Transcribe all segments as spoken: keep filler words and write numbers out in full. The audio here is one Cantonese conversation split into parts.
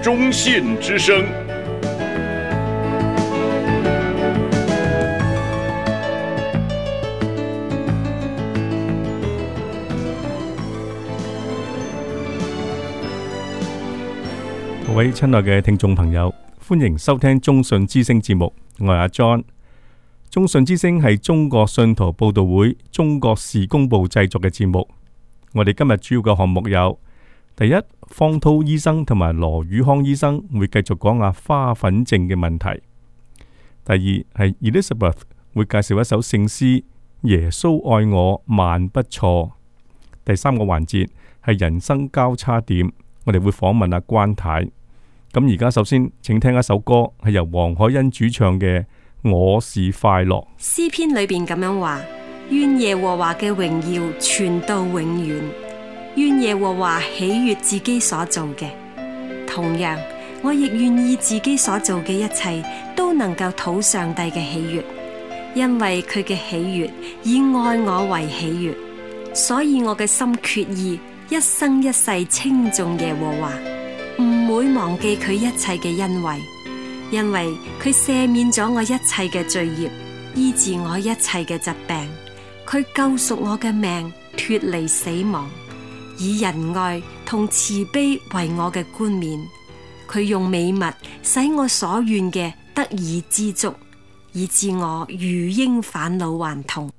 忠信之声。 各位親愛嘅聽眾朋友，歡迎收聽中信之聲節目，我係阿 John。中信之聲係中國信徒報道會中國事工部製作嘅節目。我哋今日主要嘅項目有：第一，方濤醫生同埋羅宇康醫生會繼續講下花粉症嘅問題；第二係 Elizabeth 會介紹一首聖詩《耶穌愛我萬不錯》；第三個環節係人生交叉點，我哋會訪問阿關太。咁而家首先請聽一首歌，係由黃海欣主唱嘅《我是快樂》。 詩篇裏邊咁樣話：願耶和華嘅榮耀傳到永遠，願耶和華喜悅自己所做嘅。同樣，我亦願意自己所做嘅一切都能夠討上帝嘅喜悅，因為佢嘅喜悅以愛我為喜悅，所以我嘅心決意一生一世稱頌耶和華，唔會忘記佢一切嘅恩惠，因為佢赦免咗我一切嘅罪孽，醫治我一切嘅疾病，佢救贖我嘅命脫離死亡，以仁愛同慈悲為我嘅冠冕，佢用美物使我所願嘅得以知足，以致我如嬰返老還童。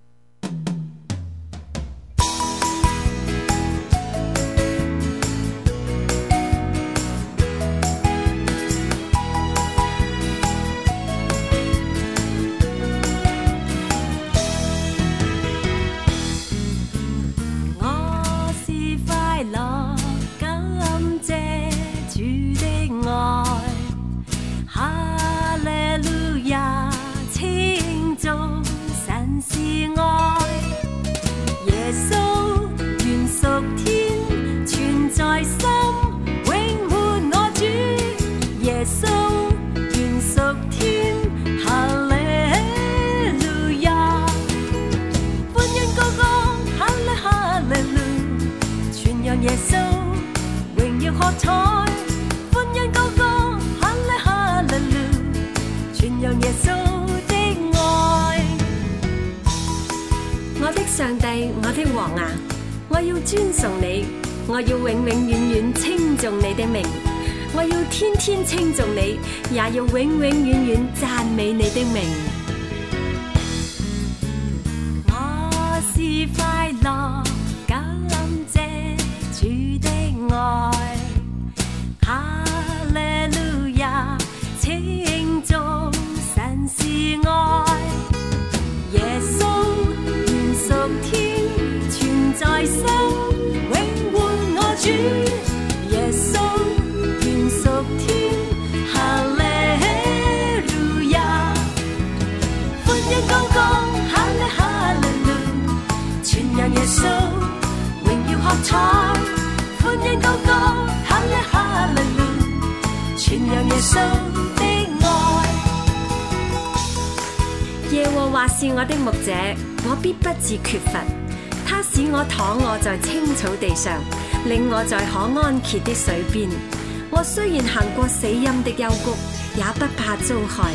上帝，我的王啊，我要尊崇你，我要永永遠遠稱頌你的名，我要天天稱頌你，也要永永遠遠讚美你的名。我是快樂，感謝主的愛，哈利路亞，稱頌神是愛，耶穌屬天存在心，永活我主，耶穌原屬天，哈利路亞，歡欣高歌，哈利哈利路，傳揚耶穌榮耀喝彩，歡欣高歌，哈利哈利路，傳揚耶穌的愛。耶和華是我的牧者，我必不致缺乏。他使我躺臥在青草地上，領我在可安歇的水邊。我雖然行過死蔭的幽谷，也不怕遭害。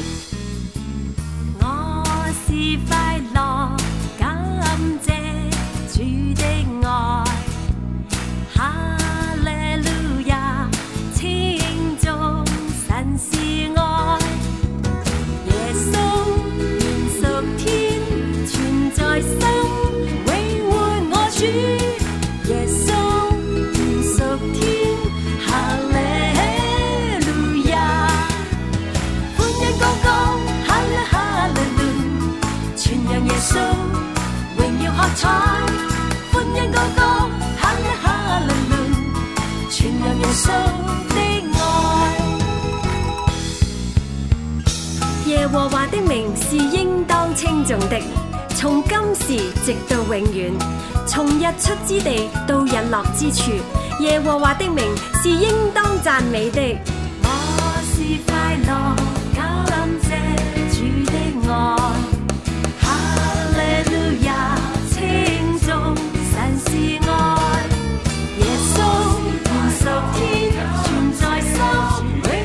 我是快樂，感謝主的愛，哈利路亞，稱頌神是愛，耶穌原屬天，存在心，永活我主，耶穌原屬天，哈利路亞，歡欣高歌，哈利哈利路，傳揚耶穌榮耀喝彩，歡欣高歌，哈利哈利路，傳揚耶穌的愛。耶和華的名是應當稱頌的，從今時直到永遠，從日出之地到日落之處，耶和華的名是應當讚美的。我是快樂，感謝主的愛，哈利路亞，稱頌神是愛，耶穌原屬天，存在心。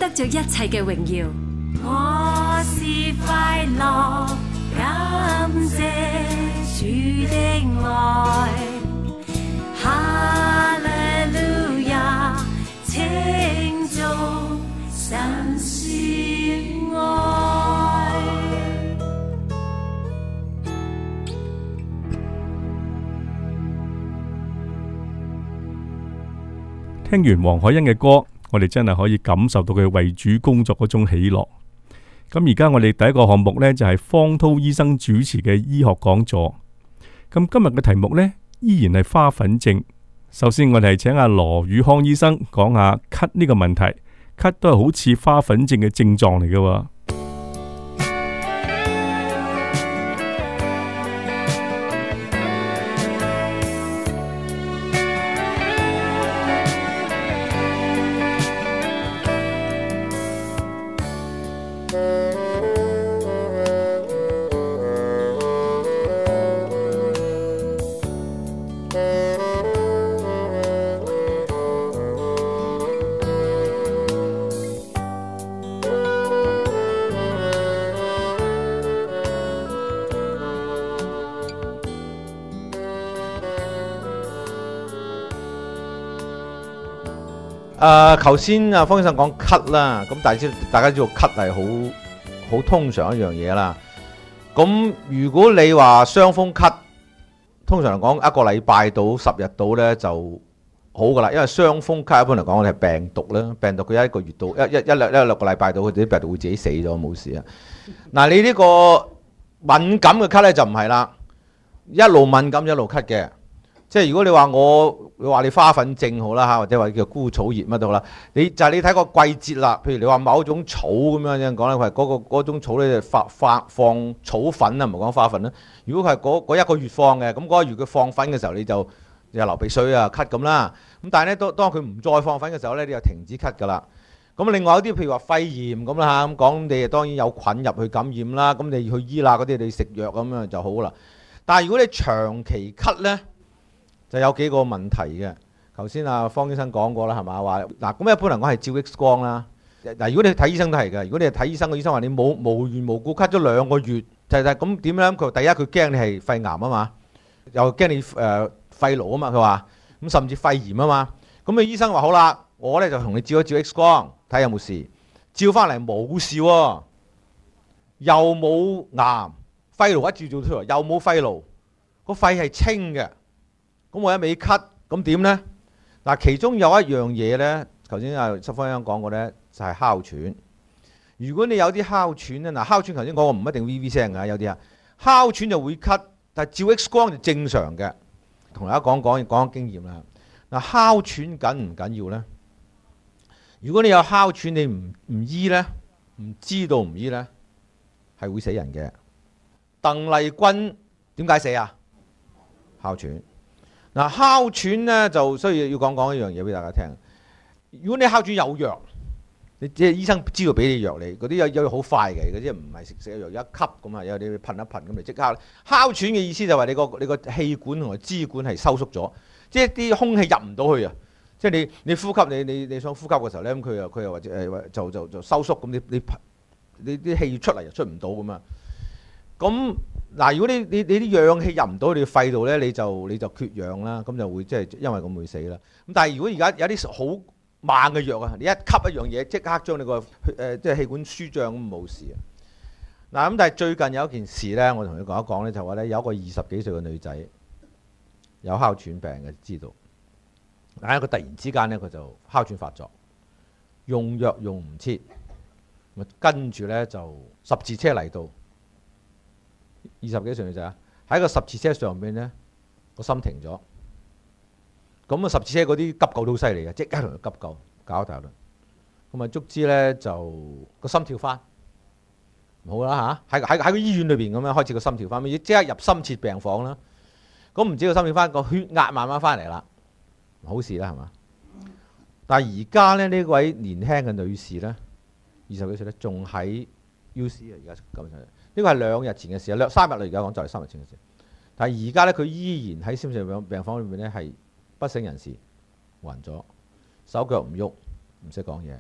得着一切嘅榮耀。 我是快樂，感謝主的愛。哈利路亞，稱頌神是愛。 聽完黃海欣嘅歌，我哋真係可以感受到佢為主工作嗰種喜樂。咁而家我哋第一個項目呢，就係方濤醫生主持嘅醫學講座。咁今日嘅題目呢，依然係花粉症。首先我哋係請阿羅宇康醫生講下咳呢個問題。咳都係好似花粉症嘅症狀嚟嘅。 誒，頭先啊，方醫生講咳啦，咁大知大家知道咳係好好通常一樣嘢啦。咁如果你話傷風咳，通常嚟講一個禮拜到十日到咧就好噶啦，因為傷風咳一般嚟講我哋係病毒啦，病毒佢一個月到一一一兩一兩個禮拜到，佢哋啲病毒會自己死咗冇事啊。嗱，你呢個敏感嘅咳咧就唔係啦，一路敏感一路咳嘅。即係如果你話我，你話你花粉症好啦嚇，或者話叫枯草熱乜都好啦，你就係、是、你睇個季節啦。譬如你話某種草咁樣樣講咧，佢係嗰個嗰種草咧就發發放草粉啊，唔係講花粉啦。如果佢係嗰一個月放嘅，咁嗰個月佢放粉嘅時候，你就就流鼻水啊、咳咁啦。咁但係咧，當當佢唔再放粉嘅時候咧，你就停止咳噶啦。咁另外有啲譬如話肺炎咁啦嚇，咁講你當然有菌入去感染啦，咁你去醫啦嗰啲，你食藥咁樣就好啦。但係如果你長期咳咧，就有幾個問題嘅。頭先阿方醫生講過啦，係嘛？話嗱，咁一般嚟講係照 X 光啦。嗱，如果你睇醫生都係嘅。如果你係睇醫生，個醫生話你冇無緣無故咳咗兩個月，就係咁點咧？佢第一佢驚你係肺癌啊嘛，又驚你誒肺癆啊嘛。佢話咁甚至肺炎啊嘛。咁個醫生話好啦，我咧就同你照一照 X 光，睇下有冇事。照翻嚟冇事喎，又冇癌，肺癆一照照出嚟又冇肺癆，個肺係清嘅。咁我一味咳，咁點呢？嗱，其中有一樣嘢呢，頭先阿濕方醫生講過呢，就係哮喘。如果你有啲哮喘呢，嗱，哮喘頭先講過唔一定 V V 聲㗎，有啲啊哮喘就會咳，但係照 X 光就正常嘅。同大家講講講講經驗啦。嗱，哮喘緊唔緊要呢？如果你有哮喘，你唔唔醫呢，唔知道唔醫呢，係會死人嘅。鄧麗君點解死啊？哮喘。嗱，哮喘咧就需要要講講一樣嘢俾大家聽。如果你哮喘有藥，你即係醫生知道俾你藥你，嗰啲有有好快嘅，嗰啲唔係食食藥一吸咁啊，有啲噴一噴咁就即刻。哮喘嘅意思就係你個你個氣管同埋支管係收縮咗，即係啲空氣入唔到去啊！即係你你呼吸你你你想呼吸嘅時候咧，咁佢又佢又或者誒就就就收縮咁，你你你啲氣出嚟又出唔到咁啊！咁嗱，如果你你你啲氧氣入唔到你肺度咧，你就你就缺氧啦，咁就會即係因為咁會死啦。咁但係如果而家有啲好猛嘅藥啊，你一吸一樣嘢，即刻將你個誒即係氣管舒張咁冇事啊。嗱，咁但係最近有一件事咧，我同你講一講咧，就話咧有一個二十幾歲嘅女仔有哮喘病嘅，知道，但係佢突然之間咧佢就哮喘發作，用藥用唔切，咪跟住咧就十字車嚟到。二十幾歲女仔喺個十字車上邊咧，個心停咗。咁啊，十字車嗰啲急救都好犀利嘅，即刻同佢急救搞大輪。咁啊，足之咧就個心跳翻，好啦嚇，喺喺喺個醫院裏邊咁樣開始個心跳翻，即刻入深切病房啦。咁唔知個心跳翻個血壓慢慢翻嚟啦，好事啦係嘛？但係而家咧呢位年輕嘅女士咧，二十幾歲咧，仲喺 U C 啊，而家咁樣。呢個係兩日前嘅事，兩三日啦，而家講就係三日前嘅事。但係而家咧，佢依然喺深切病病房裏面咧係不省人事，暈咗，手腳唔喐，唔識講嘢，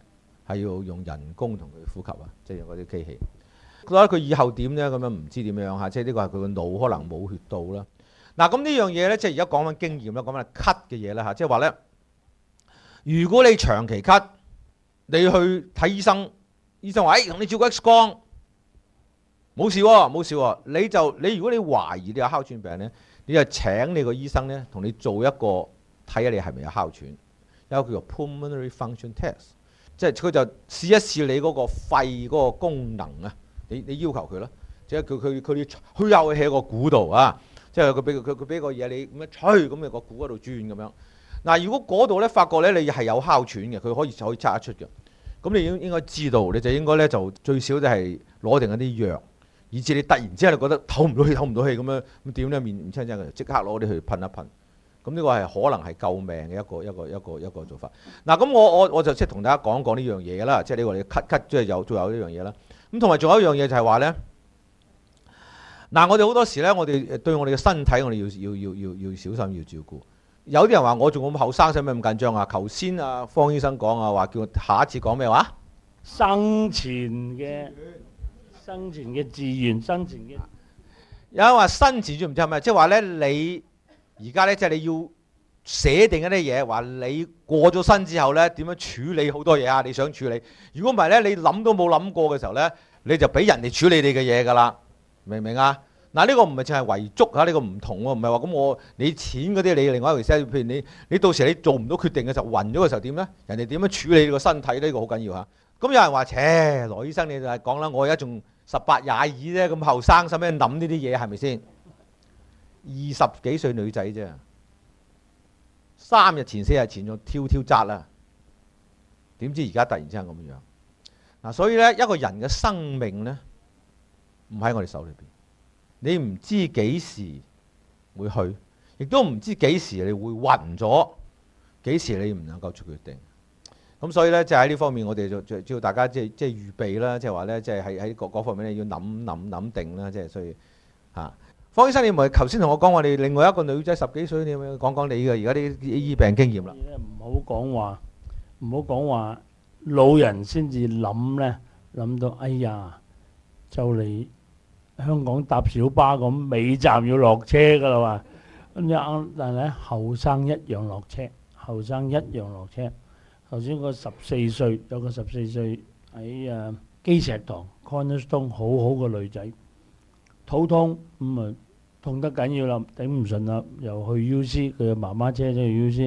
係要用人工同佢呼吸啊，即係用嗰啲機器。覺得佢以後點呢？咁樣唔知點樣嚇，即係呢個係佢個腦可能冇血到啦。嗱，咁呢樣嘢呢，即係而家講緊經驗啦，講緊咳嘅嘢啦嚇，即係話呢，如果你長期咳，你去睇醫生，醫生話：誒，同你照個 X 光，冇事喎，冇事喎。你就你如果你懷疑你有哮喘病呢，你就請你個醫生呢，同你做一個睇下你係咪有哮喘，有一個叫做 pulmonary function test， 即係佢就試一試你嗰個肺嗰個功能啊。你你要求佢啦，即係佢佢佢啲吹口氣喺個鼓度啊，即係佢俾佢佢俾個嘢你咁樣吹，咁你個鼓嗰度轉咁樣。嗱，如果嗰度咧發覺咧你係有哮喘嘅，佢可以可以測得出嘅。咁你應應該知道，你就應該咧就最少都係攞定一啲藥，以至你突然之間你覺得唞唔到氣唞唔到氣咁樣，咁點咧面唔青青嘅，即刻攞啲去噴一噴。咁呢個係可能係救命嘅一個一個一個一個做法。嗱，咁我我我就即係同大家講講呢樣嘢啦，即係呢個你咳咳即係有仲有呢樣嘢啦。咁同埋仲有一樣嘢就係話咧，嗱，我哋好多時咧，我哋對我哋嘅身體，我哋要要要要要小心要照顧。有啲人話我仲咁後生，使咩咁緊張啊？頭先啊，方醫生講啊，話叫我下一次講咩話？ 生前嘅生前嘅志願，生前嘅有人話生前唔知係咪？即係話咧，你而家咧即係你要寫定一啲嘢，話你過咗身之後咧點樣處理好多嘢啊？你想處理，如果唔係咧，你諗都冇諗過嘅時候咧，你就俾人哋處理你嘅嘢㗎啦，明唔明啊？嗱，呢個唔係淨係遺囑嚇，呢個唔同喎，唔係話咁我你錢嗰啲你另外一回事。譬如你你到時你做唔到決定嘅時候，暈咗嘅時候點咧？人哋點樣處理你個身體呢？呢個好緊要嚇。咁有人話：切，羅醫生你就係講啦，我而家仲十八廿二啫，咁後生使咩諗呢啲嘢係咪先？二十幾歲女仔啫。三日前四日前仲跳跳紮啦，點知而家突然之間咁樣嗱，所以咧一個人嘅生命咧唔喺我哋手裏邊，你唔知幾時會去，亦都唔知幾時你會暈咗，幾時你唔能夠做決定。咁所以咧，即係喺呢方面，我哋就就叫大家即係即係預備啦，即係話咧，即係喺喺各各方面咧要諗諗諗定啦，即係所以嚇。方醫生，你唔係頭先同我講話，你另外一個女仔十幾歲，你有冇講講你嘅而家啲醫病經驗啦？ 唔好講話，唔好講話，老人先至諗咧，諗到哎呀，就嚟香港搭小巴咁，尾站要落車噶啦嘛。咁樣但係咧，後生一樣落車，後生一樣落車。頭先個十四歲有個十四歲喺誒基石堂 Cornerstone 好好個女仔，肚痛咁啊！痛得緊要啦，頂唔順啦，又去 U C， 佢媽媽車咗去 U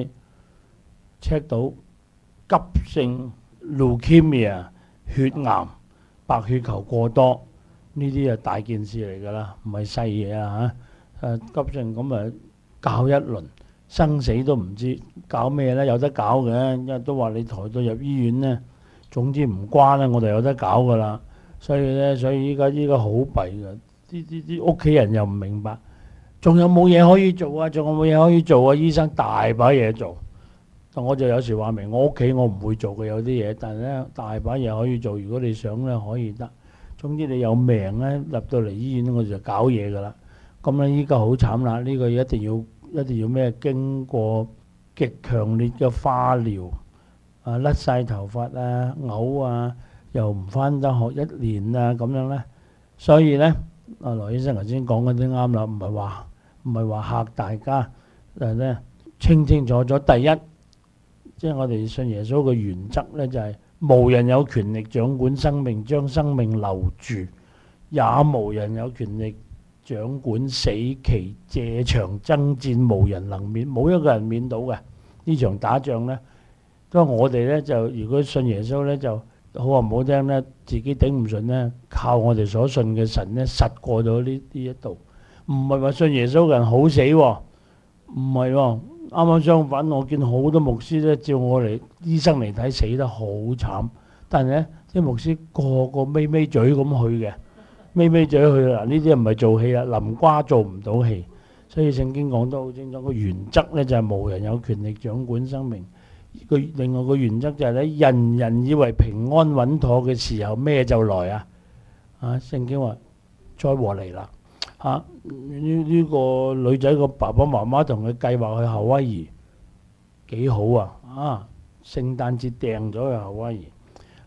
C，check 到急性 leukemia 血癌，白血球過多，呢啲係大件事嚟㗎啦，唔係細嘢啊嚇！誒急性咁啊，搞一輪，生死都唔知搞咩咧，有得搞嘅，因為都話你抬到入醫院咧，總之唔關咧，我哋有得搞㗎啦。所以咧，所以依家依家好弊㗎，啲啲啲屋企人又唔明白。仲有冇嘢可以做啊？仲有冇嘢可以做啊？醫生大把嘢做，但我就有時話明，我屋企我唔會做嘅有啲嘢，但係咧大把嘢可以做。如果你想咧，可以得。總之你有命咧，入到嚟醫院我就搞嘢噶啦。咁咧依家好慘啦，呢個一定要一定要咩？經過極強烈嘅化療，啊甩晒頭髮啊，嘔啊，又唔翻得學一年啊咁樣咧。所以咧，阿羅醫生頭先講嗰啲啱啦，唔係話。唔係話嚇大家，但係咧清清楚楚。第一，即係我哋信耶穌嘅原則咧，就係無人有權力掌管生命，將生命留住；也無人有權力掌管死期。這場爭戰無人能免，冇一個人免到嘅。呢場打仗咧，都係我哋咧就如果信耶穌咧，就好話唔好聽咧，自己頂唔順咧，靠我哋所信嘅神咧，實過咗呢呢一度。唔係話信耶穌嘅人好死喎，唔係喎，啱啱相反，我見好多牧師咧，照我嚟醫生嚟睇死得好慘，但係咧啲牧師個個咪咪嘴咁去嘅，咪咪嘴去啦，呢啲唔係做戲啦，淋瓜做唔到戲，所以聖經講得好清楚，個原則咧就係無人有權力掌管生命。個另外個原則就係咧，人人以為平安穩妥嘅時候，咩就來啊！啊，聖經話災禍嚟啦。嚇！呢呢個女仔個爸爸媽媽同佢計劃去夏威夷，幾好啊！啊，聖誕節訂咗去夏威夷，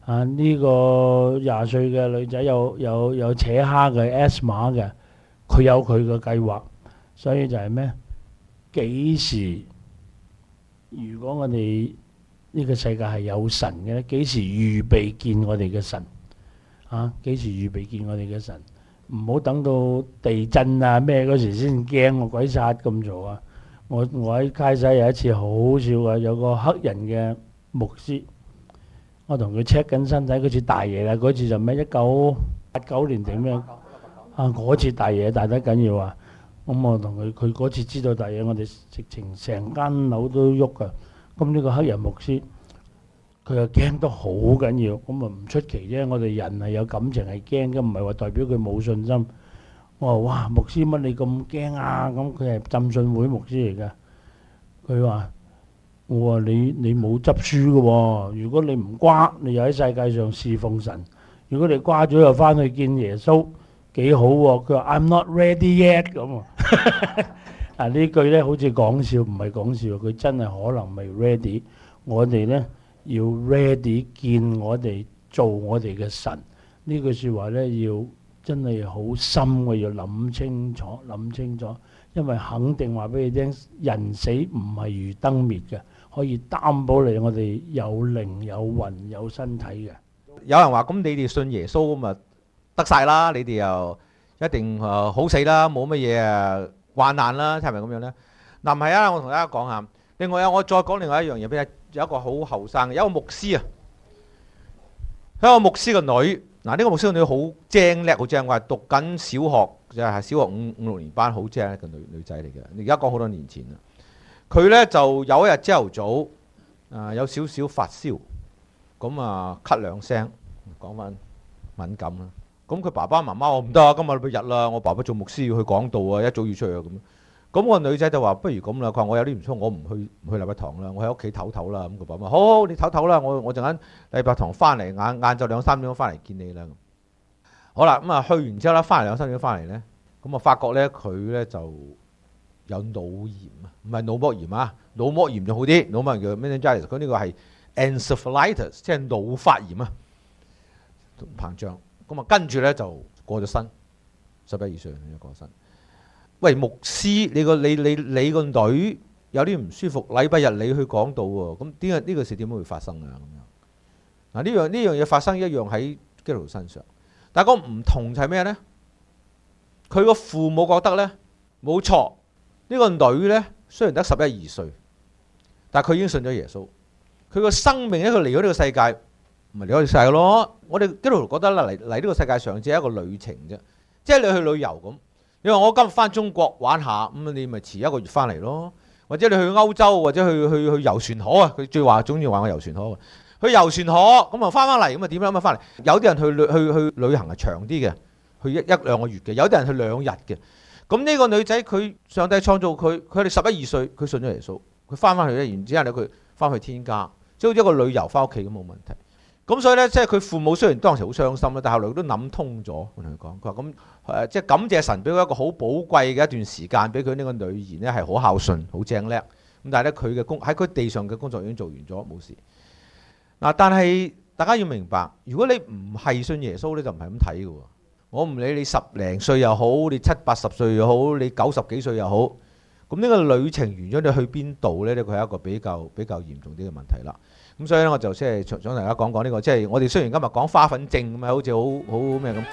啊呢、這個廿歲嘅女仔有有有扯蝦嘅 asthma 嘅，佢有佢嘅計劃，所以就係咩？幾時如果我哋呢個世界係有神嘅咧，幾時預備見我哋嘅神？啊，幾時預備見我哋嘅神？唔好等到地震啊咩嗰時先驚，我鬼殺咁做啊！我我喺街西有一次好笑啊，有個黑人嘅牧師，我同佢 check 緊身體，嗰次大嘢啦，嗰次就咩一九八九年定咩啊？嗰次大嘢大得緊要啊！咁我同佢，佢嗰次知道大嘢，我哋直情成間樓都喐噶。咁呢個黑人牧師，佢又驚得好緊要，咁啊唔出奇啫。我哋人係有感情係驚嘅，唔係話代表佢冇信心。我話哇，牧師乜你咁驚啊？咁佢係浸信會牧師嚟㗎。佢話：我話你你冇執輸嘅喎，如果你唔瓜，你又喺世界上侍奉神；如果你瓜咗又翻去見耶穌，幾好喎。佢話 I'm not ready yet 咁啊。啊呢句咧好似講笑，唔係講笑，佢真係可能未 ready。我哋咧要 ready 見我哋做我哋嘅神。呢句説話咧要真係好深嘅，要諗清楚，諗清楚。因為肯定話俾你聽，人死唔係如燈滅嘅，可以擔保你我哋有靈有魂有身體嘅。 有人話：咁你哋信耶穌咁啊得晒啦，你哋又一定誒好死啦，冇乜嘢誒患難啦，係咪咁樣咧？嗱唔係啊，我同大家講下。另外啊，我再講另外一樣嘢俾你。有一個好後生嘅，有一個牧師啊，有一個牧師個女。嗱呢個牧師個女好精叻，好精，我係讀緊小學，就係小學五五六年班，好精嘅女女仔嚟嘅。而家講好多年前啦，佢咧就有一日朝頭早啊，有少少發燒，咁啊咳兩聲，講翻敏感啦。咁佢爸爸媽媽話唔得啊，今日禮拜日啦，我爸爸做牧師要去講道啊，一早要出去啊咁。咁個女仔就話：不如咁啦，佢話我有啲唔舒服，我唔去唔去禮拜堂啦，我喺屋企唞唞啦。咁佢爸爸話：好，好，你唞唞啦，我我陣間禮拜堂翻嚟，晏晏晝兩三點鐘翻嚟見你啦。好啦，咁啊去完之後咧，翻嚟兩三點鐘翻嚟咧，咁啊發覺咧佢咧就有腦炎啊，唔係腦膜炎啊，腦膜炎就好啲，腦膜炎叫 meningitis，佢呢個係 encephalitis，即係腦發炎啊，膨脹。咁啊跟住咧就過咗身，十一二歲就過身。喂，牧師，你個你你你個女有啲唔舒服，禮拜日你去講道喎，咁點解呢個事點會發生啊？咁樣嗱，呢樣呢樣嘢發生一樣喺基督徒身上，但係個唔同就係咩呢？佢個父母覺得呢，冇錯，呢個女呢雖然得十一二歲，但係佢已經信咗耶穌，佢個生命咧佢嚟咗呢個世界，唔係離開世界咯。我哋基督徒覺得啦，嚟嚟呢個世界上只係一個旅程啫，即係你去旅遊咁。你話我今日翻中國玩下，咁你咪遲一個月翻嚟咯。或者你去歐洲，或者去去去遊船河啊。佢最話總要話我遊船河，去遊船河咁啊翻翻嚟，咁啊點樣咁啊翻嚟？有啲人去旅去去旅行係長啲嘅，去一一兩個月嘅；有啲人去兩日嘅。咁呢個女仔佢上帝創造佢，佢哋十一二歲，佢信咗耶穌，佢翻翻去咧，然之後咧佢翻去天家，即係好似一個旅遊翻屋企咁冇問題。咁所以咧，即係佢父母雖然當時好傷心啦，但係後來都諗通咗。我同佢講，佢話咁誒，即係感謝神俾佢一個好寶貴嘅一段時間，俾佢呢個女兒咧係好孝順、好正叻。咁但係咧，佢嘅工喺佢地上嘅工作已經做完咗，冇事。嗱，但係大家要明白，如果你唔係信耶穌咧，就唔係咁睇嘅喎。我唔理你十零歲又好，你七八十歲又好，你九十幾歲又好，咁呢個旅程完咗，你去邊度咧？呢個係一個比較比較嚴重啲嘅問題啦。咁所以咧，我就即係想同大家講講呢個，即係我哋雖然今日講花粉症咁啊，好似好好咩咁。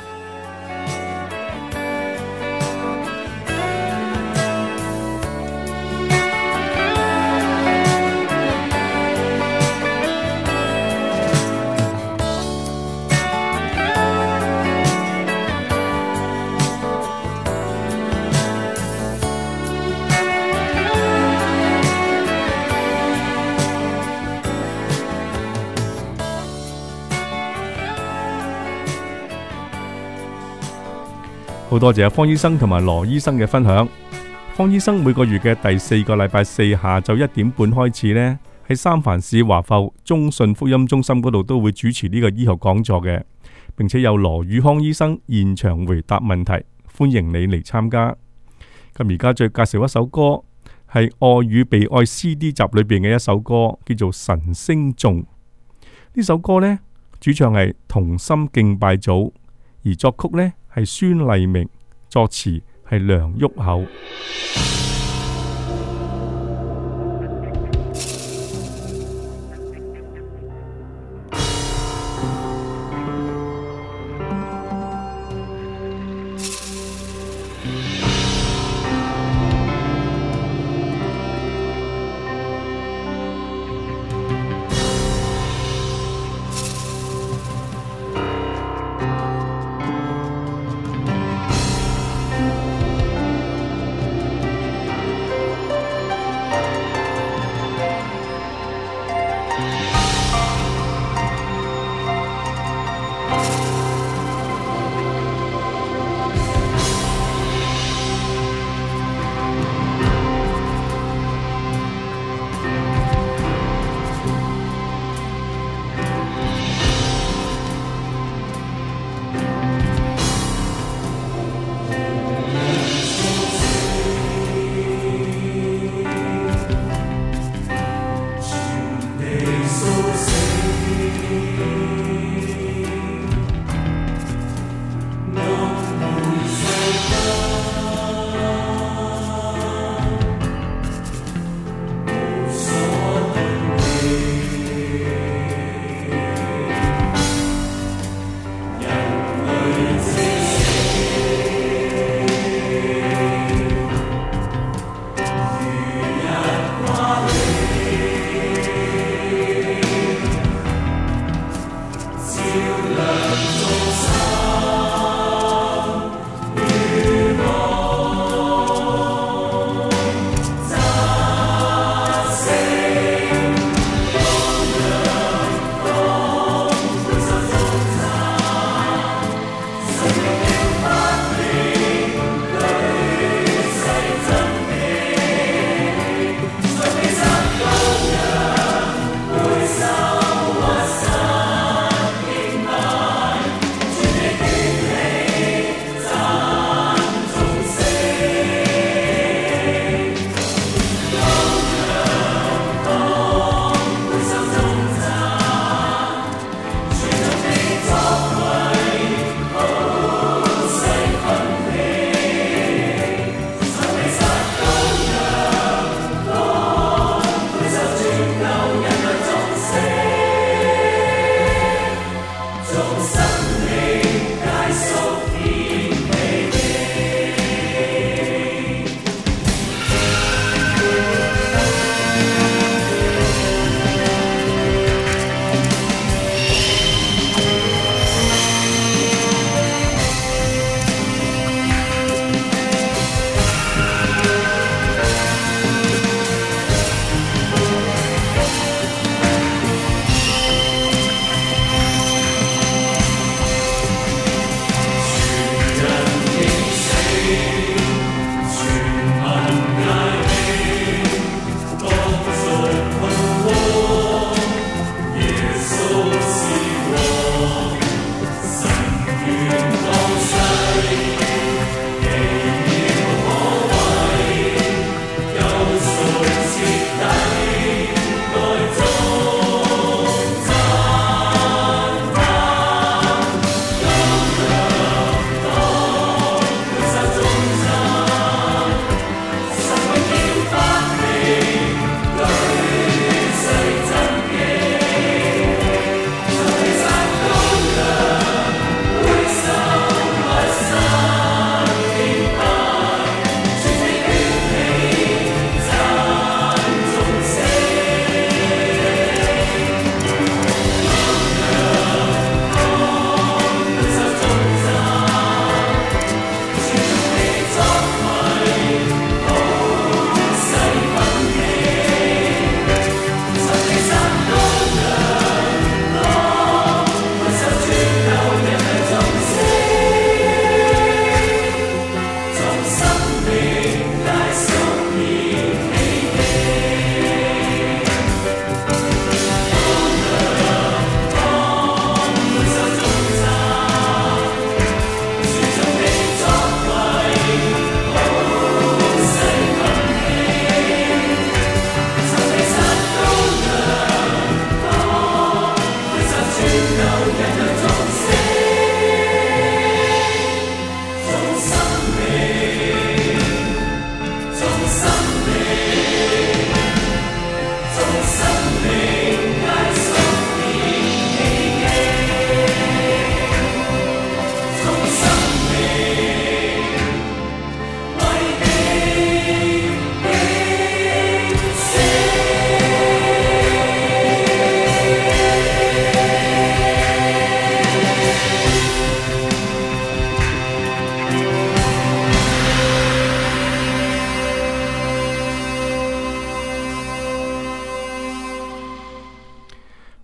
好多謝方醫生同埋羅醫生嘅分享。方醫生每個月嘅第四個禮拜四下晝一點半開始呢，喺三藩市華埠中信福音中心嗰度都會主持呢個醫學講座嘅，並且有羅宇康醫生現場回答問題，歡迎你嚟參加。咁而家再介紹一首歌，係愛與被愛 C D 集裏邊嘅一首歌，叫做《神聲頌》。呢首歌呢， 主唱係同心敬拜組，而作曲呢係孫麗明，作詞係梁旭厚。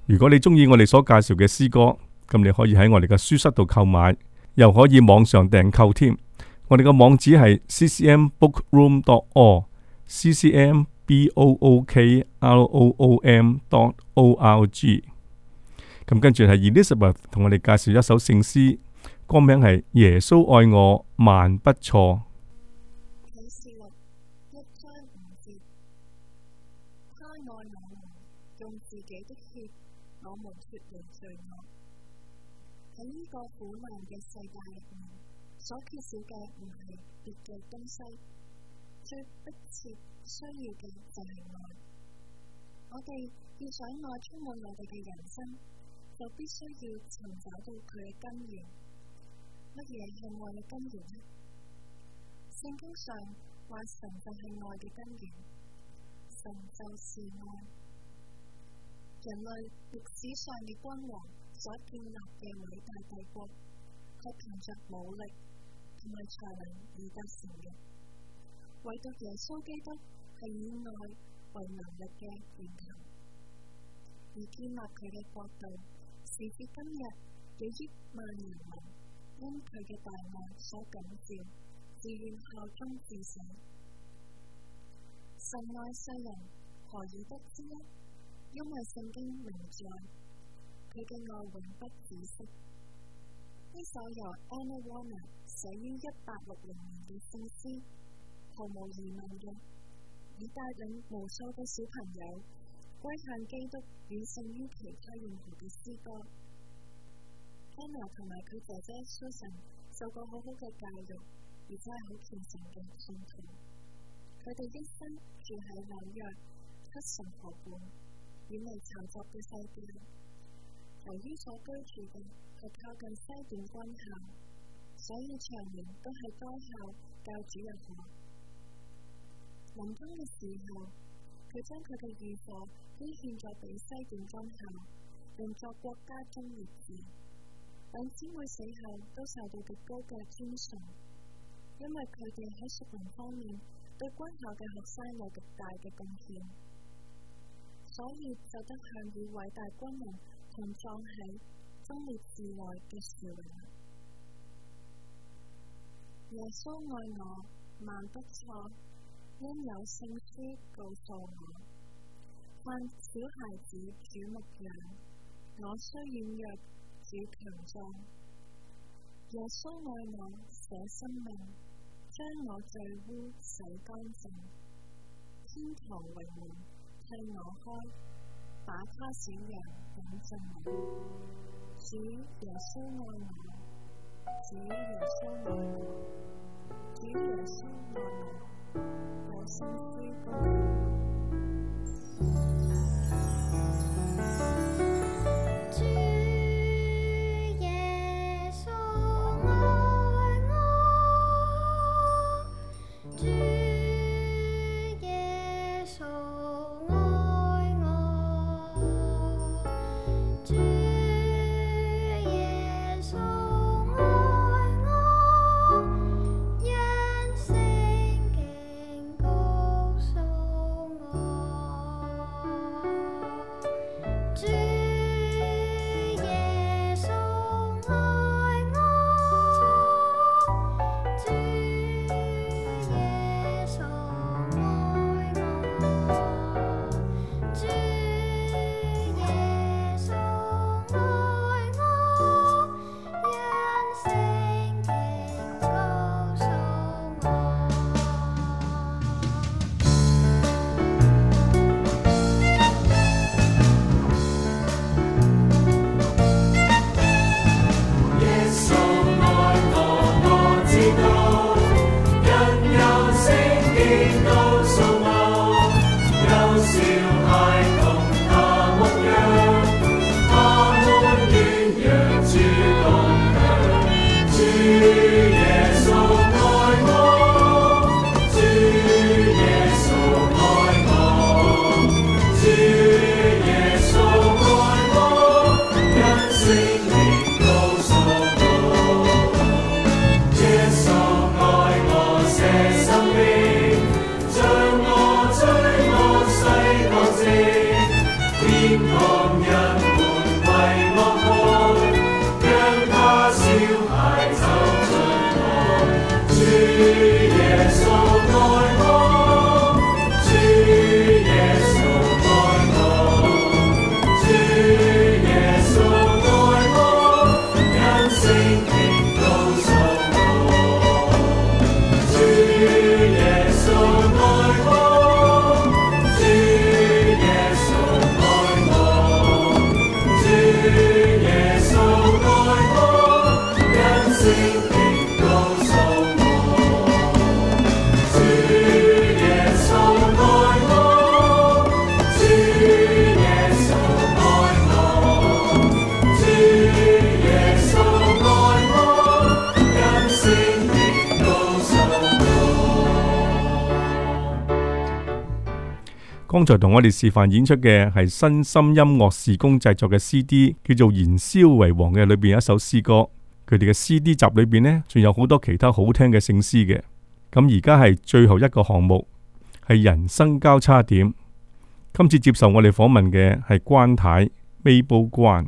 如果你中意我哋所介紹嘅詩歌，咁你可以喺我哋嘅書室度購買，又可以網上訂購添。我哋嘅網址係 c c m book room dot org，c c m b o o k r o o m dot o r g。咁跟住係 Elizabeth 同我哋介紹一首聖詩，歌名係耶穌愛我萬不錯。 啟示錄一章五節，他愛我們，用自己的血，我們脫離罪惡。喺呢個苦難嘅世界入面，所缺少嘅唔係別嘅東西，最迫切需要嘅就係愛。我哋要想愛充滿我哋嘅人生，就必須要尋找到佢嘅根源。乜嘢係愛嘅根源呢？聖經上話神就係愛嘅根源，神就是愛。人類歷史上嘅君王所建立嘅偉大帝國，係憑着武力同埋才能而達成嘅。唯獨耶穌基督係以愛為能力嘅源頭，而建立佢嘅國度，時至今日幾億萬人民因佢嘅大愛所感召，自願效忠至死。神愛世人，何以得知呢？因為聖經明載佢嘅愛永不止息。呢首由 Anna Warner 寫於一八六零年嘅聖詩，毫無疑問嘅，已帶領無數嘅小朋友歸向基督，遠勝於其他任何嘅詩歌。Anna 同埋佢姐姐 Susan 受過好好嘅教育，而且係好虔誠嘅信徒。佢哋一生住喺紐約七神河畔，遠離嘈雜嘅世界。由於所居住嘅係靠近西段軍校，所以長年都喺該校教主日學。臨終嘅時候，佢將佢嘅預課捐獻咗俾西段軍校，用作國家忠烈祠。等姊妹死後都受到極高嘅尊崇，因為佢哋喺屬靈方面對軍校嘅學生有極大嘅貢獻，所以就得向與偉大軍人同葬喺忠烈祠內嘅殊榮。耶穌愛我萬不錯，因有聖書告訴我，看小孩子主牧養，我雖軟弱，主強壯。耶穌愛我捨生命，將我罪污洗乾淨，天堂榮門替我開，把他小羊引進來。主耶穌愛我，主耶穌愛我，主耶穌愛我，有聖書告訴我。 我剛才同我哋示範演出嘅係新心音樂事工製作嘅 C D， 叫做《燃燒為王》嘅裏邊有一首詩歌。佢哋嘅 C D 集裏邊呢，仲有好多其他好聽嘅聖詩嘅。咁而家係最後一個項目，係人生交叉點。今次接受我哋訪問嘅係關太 Mabel 關。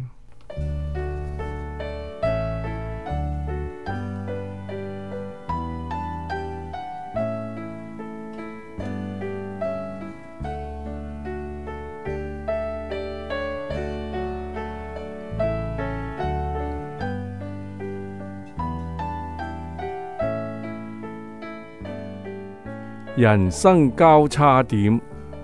人生交叉點。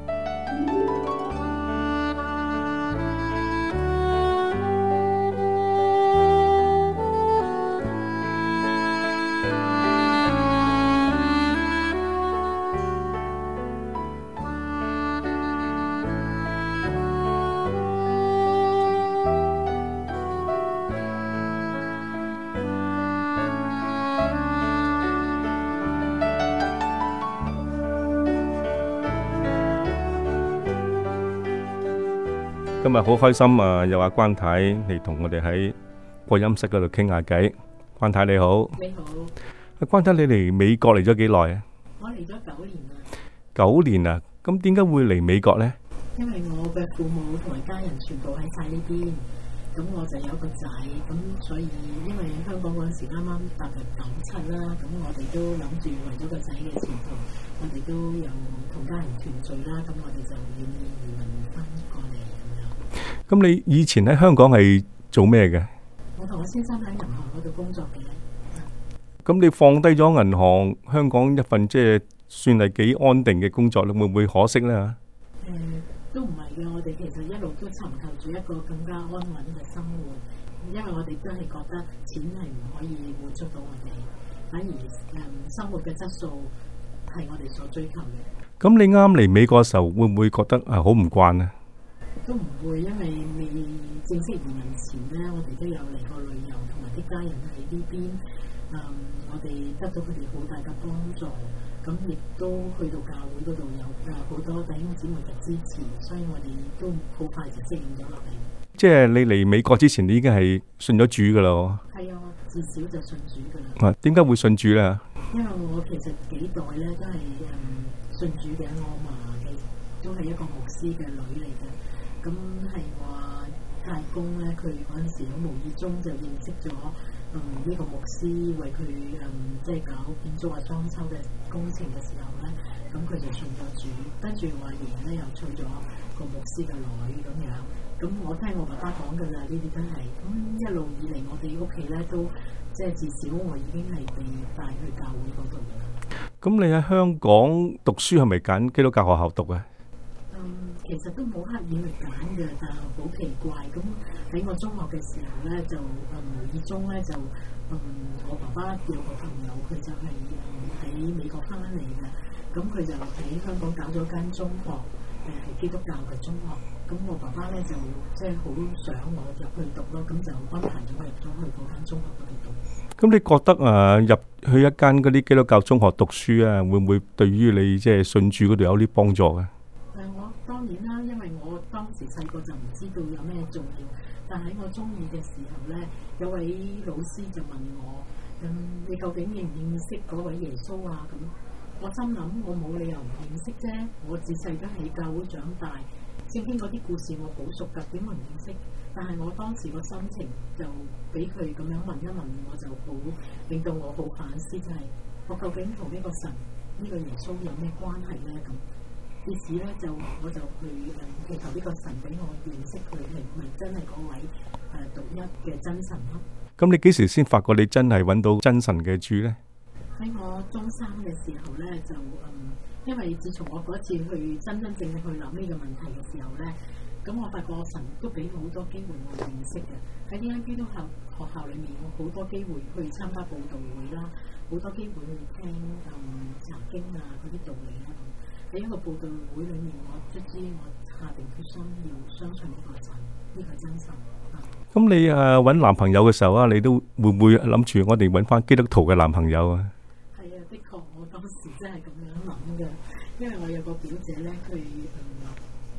今日好開心啊！有阿關太嚟同我哋喺播音室嗰度傾下偈。關太你好， 你好。 阿關太，你嚟美國嚟咗幾耐啊？ 我嚟咗九年啦。 九年啊？咁點解會嚟美國呢？ 因為我嘅父母同埋家人全部喺晒呢邊，咁我就有個仔，咁所以因為香港嗰陣時啱啱踏入九七啦，咁我哋都諗住為咗個仔嘅前途，我哋都有同家人團聚啦，咁我哋就願意移民翻過嚟。 咁你以前喺香港係做咩嘅？ 我同我先生喺銀行嗰度工作嘅。 咁你放低咗銀行香港一份即係算係幾安定嘅工作，你會唔會可惜呢？ 誒、呃，都唔係嘅，我哋其實一路都尋求住一個更加安穩嘅生活，因為我哋都係覺得錢係唔可以滿足到我哋，反而誒、呃、生活嘅質素係我哋所追求嘅。咁你啱嚟美國嘅時候，會唔會覺得啊好唔慣呢？ 都唔會，因為未正式移民前呢，我哋都有嚟過旅遊，同埋啲家人喺呢邊，嗯，我哋得到佢哋好大嘅幫助，咁亦都去到教會嗰度有誒好多弟兄姊妹嘅支持，所以我哋都好快就適應咗落嚟。即係你嚟美國之前，你已經係信咗主噶啦？係啊，至少就信主噶啦。啊，點解會信主咧？因為我其實幾代咧都係誒信主嘅，我嫲嘅都係一個牧師嘅女嚟嘅。咁係話太公咧，佢嗰陣時喺無意中就認識咗嗯呢、這個牧師，為佢嗯即係搞建築啊裝修嘅工程嘅時候咧，咁佢就信咗主，跟住我阿爺咧又娶咗個牧師嘅女咁樣。咁我聽我爸爸講㗎啦，呢啲真係咁一路以嚟，我哋屋企咧都即係至少我已經係被帶去教會嗰度㗎啦。咁你喺香港讀書係咪揀基督教學校讀啊？其實都冇刻意去揀嘅，但係好奇怪。咁喺我中學嘅時候咧，就誒無意中咧就嗯我爸爸有個朋友，佢就係喺美國翻嚟嘅。咁佢就喺香港搞咗間中學，誒係基督教嘅中學。咁我爸爸咧就即係好想我入去讀咯，咁就安排咗我入咗去嗰間中學嗰度讀。咁你覺得誒入去一間嗰啲基督教中學讀書啊，會唔會對於你即係信主嗰度有啲幫助嘅？當然啦，因為我當時細個就唔知道有咩重要，但喺我中意嘅時候呢，有位老師就問我：嗯，你究竟認唔認識嗰位耶穌啊？咁我心諗我冇理由唔認識啫，我自細都喺教會長大，聖經嗰啲故事我好熟㗎，點會唔認識？但係我當時個心情就俾佢咁樣問一問，我就好令到我好反思，就係、是、我究竟同呢個神呢、這個耶穌有咩關係呢？咁。於是咧就我就去誒祈求呢個神俾我認識佢係咪真係嗰位誒獨一嘅真神咯。咁你幾時先發覺你真係揾到真神嘅主咧？喺我中三嘅時候咧就嗯，因為自從我嗰次去真真正正去諗呢個問題嘅時候咧，咁我發覺神都俾好多機會我認識嘅。喺呢間基督教學校裏面，我好多機會去參加佈道會啦，好多機會去聽嗯查經啊嗰啲道理啦。喺一個佈道會裏面，我卒之我下定決心要相信呢個神，呢個真神。咁你誒揾男朋友嘅時候啊，你都會唔會諗住我哋揾翻基督徒嘅男朋友啊？係啊，的確我當時真係咁樣諗嘅，因為我有個表姐咧，佢嗯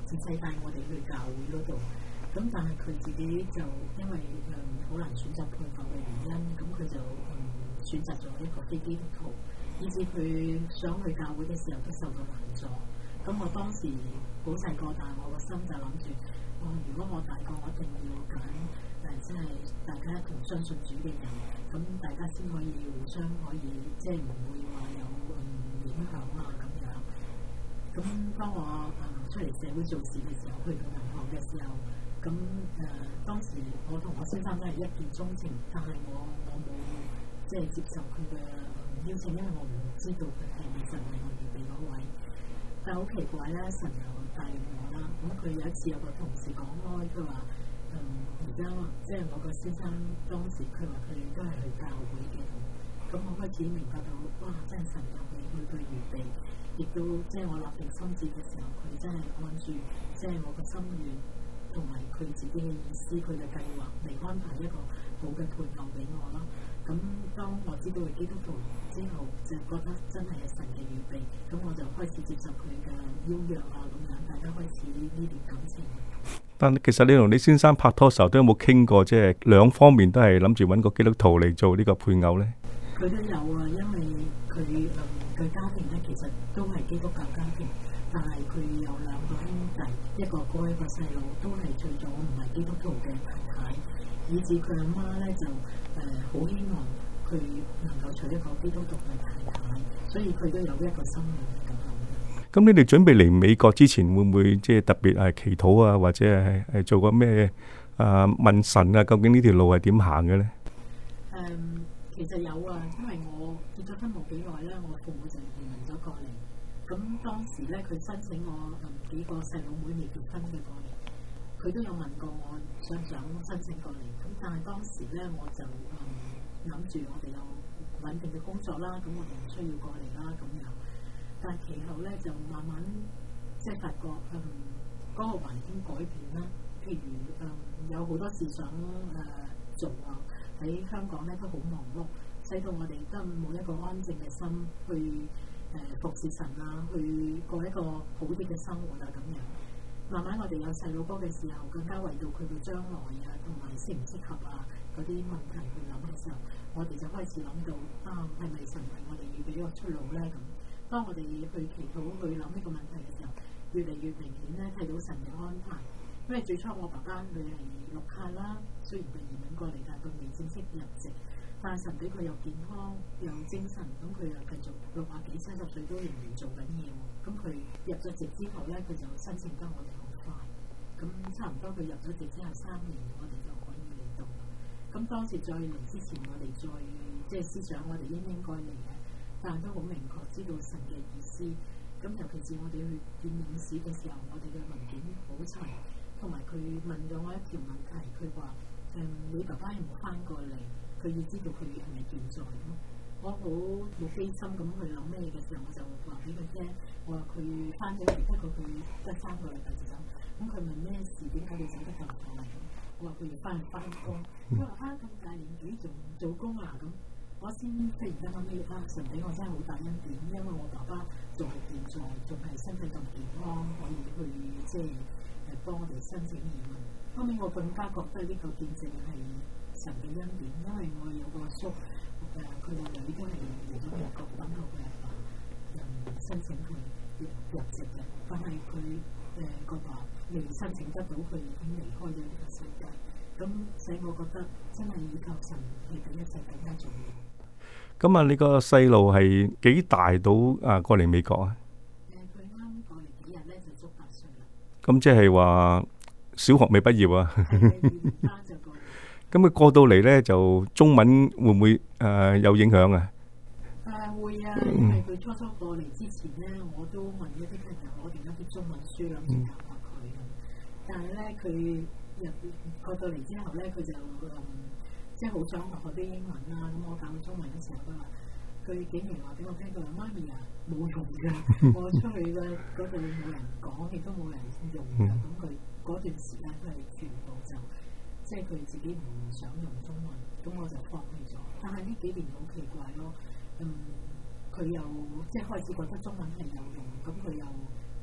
自細帶我哋去教會嗰度。咁但係佢自己就因為誒好、嗯、難選擇配偶嘅原因，咁佢就嗯選擇咗一個非基督徒，以至佢想去教會嘅時候都受到難阻。咁我當時好細個，但係我個心就諗住，哦，如果我大個，我一定要揀誒，即係大家一同相信主嘅人，咁大家先可以互相可以，即係唔會話有嗯影響啊咁樣。咁當我誒、嗯、出嚟社會做事嘅時候，去到銀行嘅時候，咁誒、呃、當時我同我先生都係一見鍾情，但係我我冇即係接受佢嘅邀請，因為我唔知道佢係咪神為我而俾嗰位。但係好奇怪咧，神又帶領我啦。咁佢有一次有個同事講開，佢話：嗯，而家即係我個先生當時佢話佢都係去教會嘅。咁我開始明白到，哇！真係神有你去佢預備，亦都即係我立定心志嘅時候，佢真係按住即係我個心願同埋佢自己嘅意思，佢嘅計劃嚟安排一個好嘅配偶俾我啦。咁當我知道係基督徒之後，就覺得真係係神嘅預備，咁我就開始接受佢嘅邀約啊，咁樣大家開始呢段感情。 但其實你同你先生拍拖時候都有冇傾過，即係兩方面都係諗住揾個基督徒嚟做呢個配偶咧？ 佢都有啊，因為佢誒佢家庭咧其實都係基督教家庭，但係佢有兩個兄弟，一個哥一個細佬，都係除咗唔係基督徒嘅太太，以至佢阿媽咧就誒好、呃、希望佢能夠娶一個基督徒嘅太太，所以佢都有一個心願咁樣。咁你哋準備嚟美國之前，會唔會即係特別係祈禱啊，或者係係做過咩啊問神啊？究竟呢條路係點行嘅咧？ 誒、um,，其實有啊，因為我結咗婚冇幾耐咧，我父母就移民咗過嚟。咁當時咧，佢申請我誒幾個細佬妹未結婚嘅過嚟，佢都有問過我想唔想申請過嚟。咁但係當時咧，我就誒諗住我哋有穩定嘅工作啦，咁我哋唔需要過嚟啦咁樣。但係其後咧就慢慢即係發覺誒嗰、嗯那個環境改變啦，譬如誒、嗯、有好多事想誒、呃、做啊，喺香港咧都好忙碌，使到我哋都冇一個安靜嘅心去誒、呃、服侍神啊，去過一個好啲嘅生活啊咁樣。慢慢我哋有細佬哥嘅時候，更加為到佢嘅將來啊，同埋適唔適合啊嗰啲問題去諗嘅時候，我哋就開始諗到啊，係咪神為我哋預備一個出路咧咁？當我哋去祈禱去諗呢個問題嘅時候，越嚟越明顯咧睇到神嘅安排。因為最初我爸爸佢係綠卡啦，雖然佢移民過嚟，但係佢未正式入籍。但係神俾佢又健康又精神，咁佢又繼續六啊幾七十歲都仍然做緊嘢喎。咁佢入咗籍之後咧，佢就申請得我哋好快。咁差唔多佢入咗籍之後三年，我哋就可以嚟到。咁當時再嚟之前，我哋再即係思想，我哋應唔應該嚟嘅？但係都好明確知道神嘅意思，咁尤其是我哋去見領事嘅時候，我哋嘅文件好齊，同埋佢問咗我一條問題，佢話：誒、嗯，你爸爸有冇翻過嚟？佢要知道佢係咪健在咯。我好冇機心咁去諗咩嘅時候，我就話俾佢聽，我話佢翻咗嚟，不過佢得三個禮拜就走。咁佢問咩事？點解你走得咁快？我話佢要翻去翻工。佢話：啊，咁大年紀仲做工啊咁。我先突然間諗起啊，神俾我真係好大恩典，因為我爸爸仲係健在，仲係身體咁健康，可以去即係誒幫我哋申請移民。後尾我更加覺得呢個見證係神嘅恩典，因為我有個叔誒，佢個女都係嚟咗美國等候佢阿爸，嗯申請佢入入籍嘅，但係佢誒個爸未申請得到，佢已經離開咗呢個世界。咁使我覺得真係依靠神係比一切更加重要。 咁啊，你個細路係幾大到啊？過嚟美國啊？ 誒，佢啱過嚟幾日咧，就足八歲啦。 咁即係話小學未畢業啊？ 係二年班就過嚟。 咁佢過到嚟咧，就中文會唔會誒有影響啊？ 誒會啊，因為佢初初過嚟之前咧，我都問一啲朋友攞定一啲中文書諗住教下佢咁，但係咧佢入過到嚟之後咧，佢就嗯。即係好想學學啲英文啦，咁我教中文嘅時候都話，佢竟然話俾我聽，佢話媽咪啊，冇用㗎，我出去嘅嗰度冇人講，亦都冇人用㗎，咁佢嗰段時間都係全部就，即係佢自己唔想用中文，咁我就放棄咗。但係呢幾年好奇怪咯，嗯，佢又即係開始覺得中文係有用，咁佢又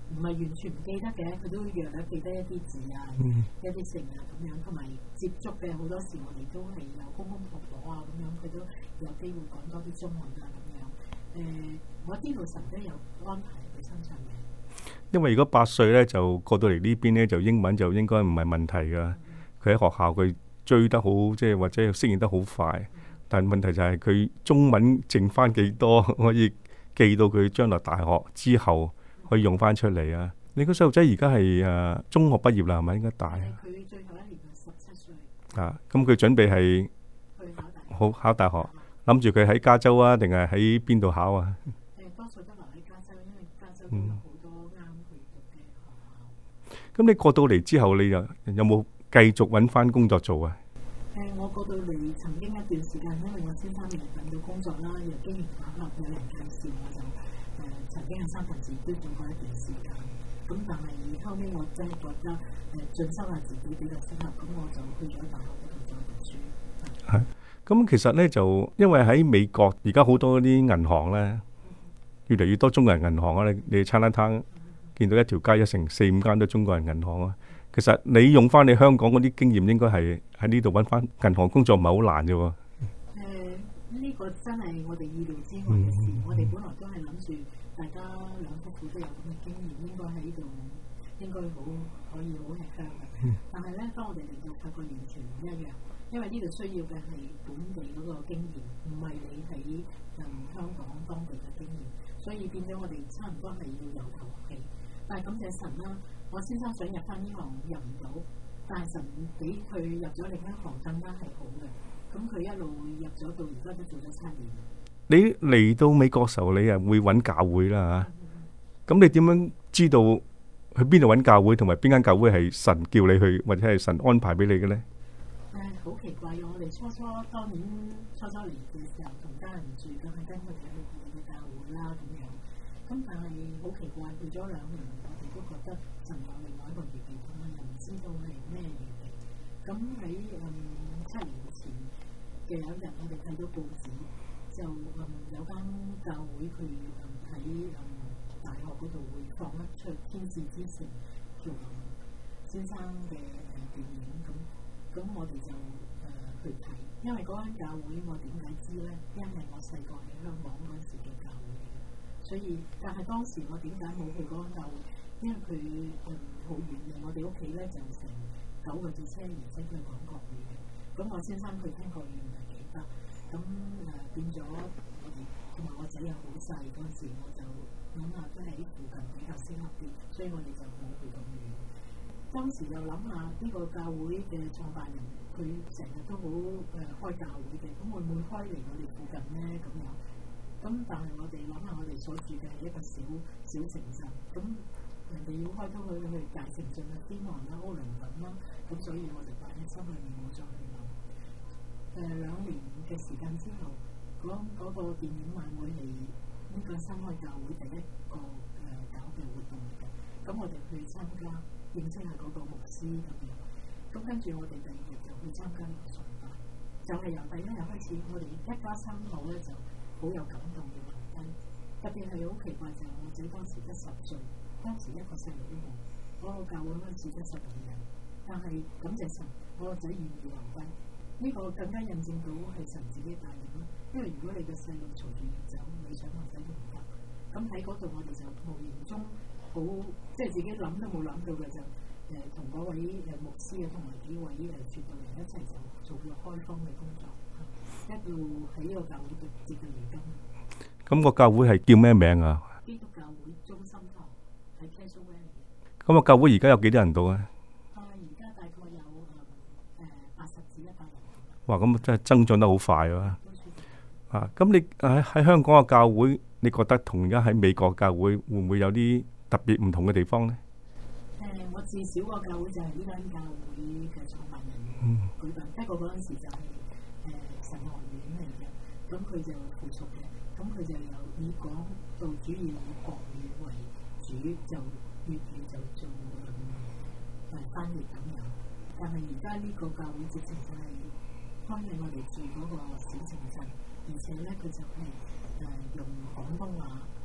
唔係完全唔記得嘅，佢都會約咧記得一啲字啊， 嗯、 一啲成啊咁樣，同埋接觸嘅好多時，我哋都係有公公婆婆啊咁樣，佢都有機會講多啲中文啊咁樣。誒、呃，我知道神都有安排喺佢身上嘅。 因為如果八歲咧就過到嚟呢邊咧，就英文就應該唔係問題㗎。佢喺學校佢追得好，即係或者適應得好快。但係問題就係佢中文剩翻幾多可以記到佢將來大學之後可以用翻出嚟啊？你個細路仔而家係誒中學畢業啦，係咪應該大啊？ 佢最後一年係十七歲。 啊，咁佢準備係去考大學。 好考大學，諗住佢喺加州啊，定係喺邊度考啊？ 誒，多數都留喺加州，因為加州都有好多啱佢讀嘅學校。 咁你過到嚟之後，你又有冇繼續揾翻工作做啊？ 誒，我過到嚟曾經一段時間，因為我先生未揾到工作啦，又經營巧合有人介紹，我就誒、呃、曾經喺三藩市都做過一段時間。咁但係後尾我真係覺得誒、呃、進修下自己比較適合，咁我就去咗大學嗰度再讀書。係。 咁其實咧就因為喺美國而家好多啲銀行咧，越嚟越多中國人銀行啊！你你餐攤見到一條街一成四五間都中國人銀行啊！其實你用翻你香港嗰啲經驗，應該係喺呢度揾翻銀行工作唔係好難啫喎。誒， 呢個真係我哋意料之外嘅事。嗯、我哋本來都係諗住大家兩夫婦都有咁嘅經驗，應該喺呢度應該好可以好吃香嘅。嗯、但係咧，當我哋嚟到發覺完全唔一樣，因為呢度需要嘅係本地嗰個經驗，唔係你喺嗯香港當地嘅經驗，所以變咗我哋差唔多係要由頭學起。但係感謝神啦。我先生想入翻呢行入唔到，但係神俾佢入咗另一行更加係好嘅。咁佢一路入咗到而家都做咗七年。 你嚟到美國時候，你啊會揾教會啦嚇。咁、嗯、你點樣知道去邊度揾教會，同埋邊間教會係神叫你去，或者係神安排俾你嘅咧？ 誒，好奇怪！我哋初初當年初初嚟嘅時候，同家人住，咁係跟佢哋去佢哋嘅教會啦咁樣。咁但係好奇怪，去咗兩年，我哋都覺得神有另外一個預備，咁啊又唔知道係咩預備。咁喺嗯七年前嘅有一日，我哋睇到報紙，就嗯有間教會佢嗯喺嗯大學嗰度會放一出《天使之城》叫先生嘅誒電影，咁咁我哋就誒、呃、去睇，因為嗰間教會我點解知咧？因為我細個喺香港嗰陣時嘅教會。所以，但係當時我點解冇去嗰間教會？因為佢誒好遠嘅，我哋屋企咧就成九個字車，而且佢講國語嘅。咁我先生佢聽國語唔係幾得，咁誒、呃、變咗我哋同埋我仔又好細嗰陣時，我就諗下都喺附近比較適合啲，所以我哋就冇去咁遠。當時又諗下呢個教會嘅創辦人，佢成日都好誒、呃、開教會嘅，咁會唔會開嚟我哋附近咧？咁樣。咁但係我哋諗下，我哋所住嘅係一個小小城鎮，咁人哋要開通去去大城鎮嘅天河啦、奧倫頓啦，咁所以我就擺喺心裏面冇再去諗。誒、呃、兩年嘅時間之後，嗰、那、嗰個電影晚會係呢個新開教會第一個誒、呃、搞嘅活動嚟嘅，咁我哋去參加認識下嗰個牧師咁樣，咁跟住我哋第二日就去參加呢個崇拜，就係、是、由第一日開始，我哋一家三口咧就好有感動嘅留低，特別係好奇怪就係我仔當時得十歲，當時一個細路都冇，嗰、那個教會開始得十二人，但係感謝神，我個仔願意留低，呢、這個更加印證到係神自己帶領啦。因為如果你個細路嘈住要走，你想留低都唔得。咁喺嗰度我哋就無形中好，即係自己諗都冇諗到嘅就誒同嗰位誒牧師啊，同埋幾位誒傳道人一齊就做咗開荒嘅工作。一路喺呢個教會度接到而今。 咁個教會係叫咩名啊？ 基督教會中心堂喺 Castle Valley。 咁個教會而家有幾多人到啊？ 啊，而家大概有誒誒八十至一百人。 哇！咁真係增長得好快喎。啊，咁你喺喺香港嘅教會，你覺得同而家喺美國教會會唔會有啲特別唔同嘅地方咧？ 誒，我至少個教會就係呢間教會嘅創辦人舉辦，不過嗰陣時就係。誒神學院嚟嘅，咁佢就附屬嘅，咁佢就由以講到主要以國語為主，就粵語就做誒、嗯、翻譯咁樣。但係而家呢個教會直情就係開喺我哋住嗰個小城鎮，而且咧佢就係、是、誒、呃、用廣東話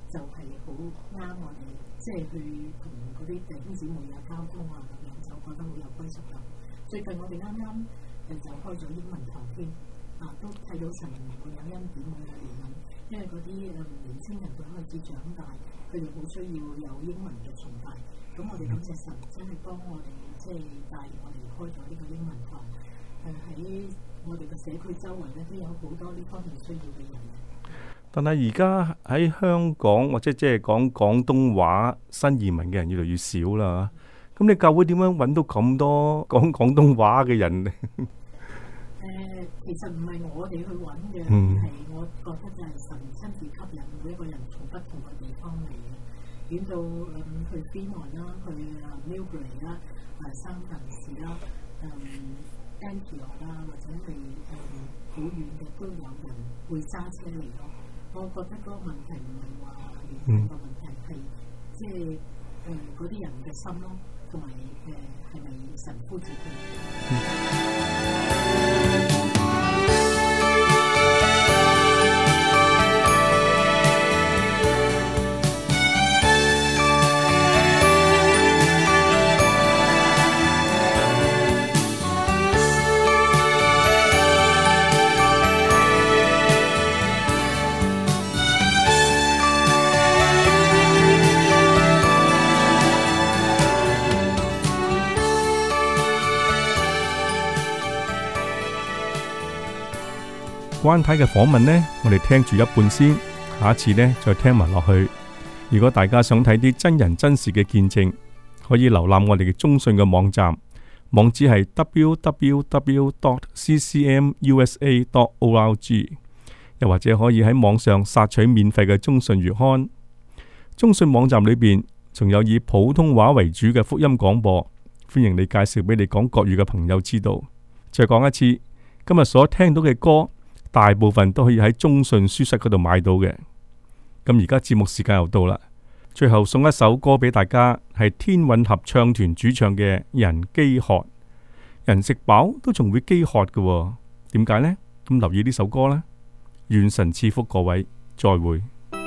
就係好啱我哋，即係去同嗰啲弟兄姊妹啊交通啊咁樣，就覺得好有歸屬感。最近我哋啱啱誒就開咗英文堂添，啊都睇到神會有恩典會有憐憫，因為嗰啲誒年輕人佢開始長大，佢哋好需要有英文嘅崇拜。咁我哋感謝神，真係幫我哋即係帶領我哋開咗呢個英文堂。誒喺我哋嘅社區周圍咧都有好多呢方面需要嘅人。 但係而家喺香港或者即係講廣東話新移民嘅人越嚟越少啦。咁你教會點樣揾到咁多講廣東話嘅人呢？誒、 呃，其實唔係我哋去揾嘅，係、嗯、我覺得就係神親自吸引每一個人從不同嘅地方嚟嘅，遠到誒、嗯、去邊岸啦，去啊 Millbrae 啦，誒三藩市啦，誒 Antioch 啦，或者係誒好遠嘅都有人會揸車嚟咯。我覺得嗰個問題唔係話年齡嘅問題，係即係誒嗰啲人嘅心咯，同埋誒係咪神呼召佢？ 關太嘅訪問呢，我哋聽住一半先，下一次呢再聽埋落去。如果大家想睇啲真人真事嘅見證，可以瀏覽我哋嘅中信嘅網站，網址係 w w w dot c c m u s a dot org， 又或者可以喺網上索取免費嘅中信月刊。中信網站裏邊仲有以普通話為主嘅福音廣播，歡迎你介紹俾你講國語嘅朋友知道。再講一次，今日所聽到嘅歌，大部分都可以喺中信書室嗰度買到嘅。咁而家節目時間又到啦，最後送一首歌俾大家，係天韻合唱團主唱嘅《人飢渴》。人食飽都仲會飢渴嘅，點解呢？咁留意呢首歌啦。願神賜福各位，再會。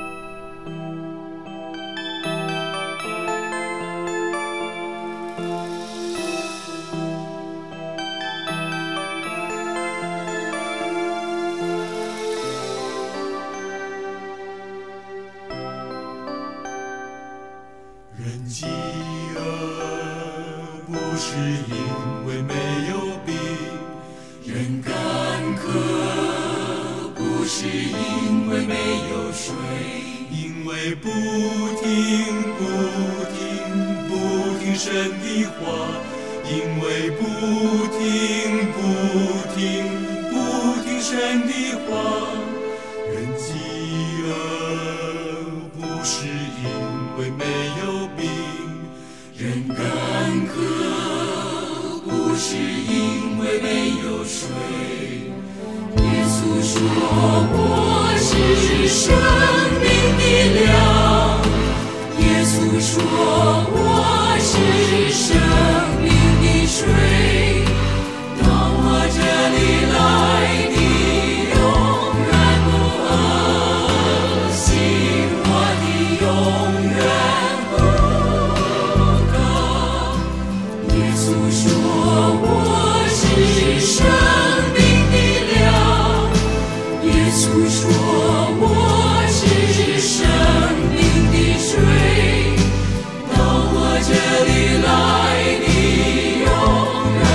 人饥餓不是因為沒有餅，人乾渴不是因為沒有水，因為不聽不聽不聽神的話，因為不聽不聽不聽神的話。人飢餓不是因為沒有餅，人乾渴不是因為沒有水。耶穌說我是生命的糧，耶穌說我是生命的水，到我這裡來你永遠不餓，信我的永遠不渴。耶穌說我是生命的糧，耶穌說我是生命的水，到我這裡來你永遠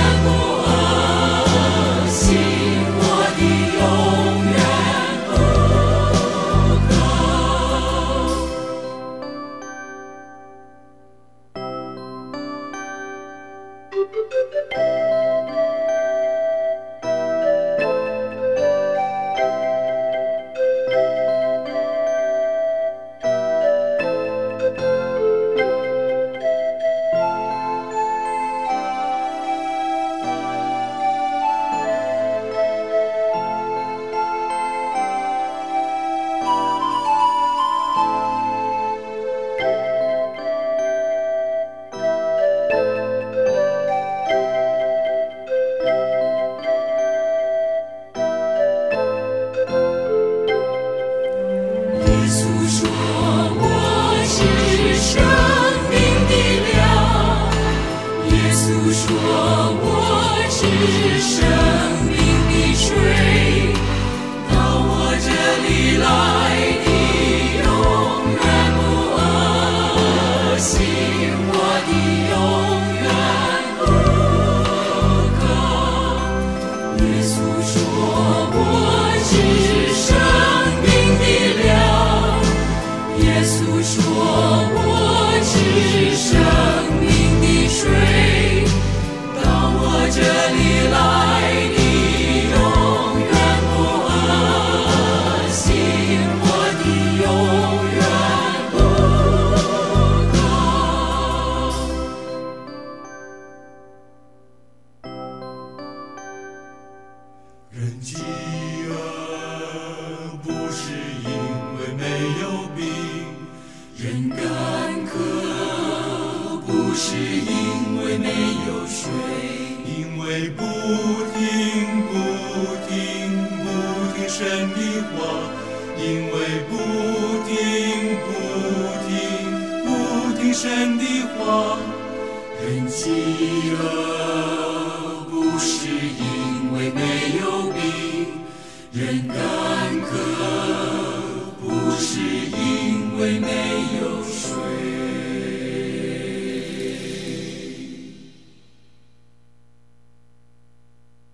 人饥饿不是因为没有饼，人干渴不是因为没有水，因为不听不听不听神的话，因为不听不听不听神的话，人饥饿不是因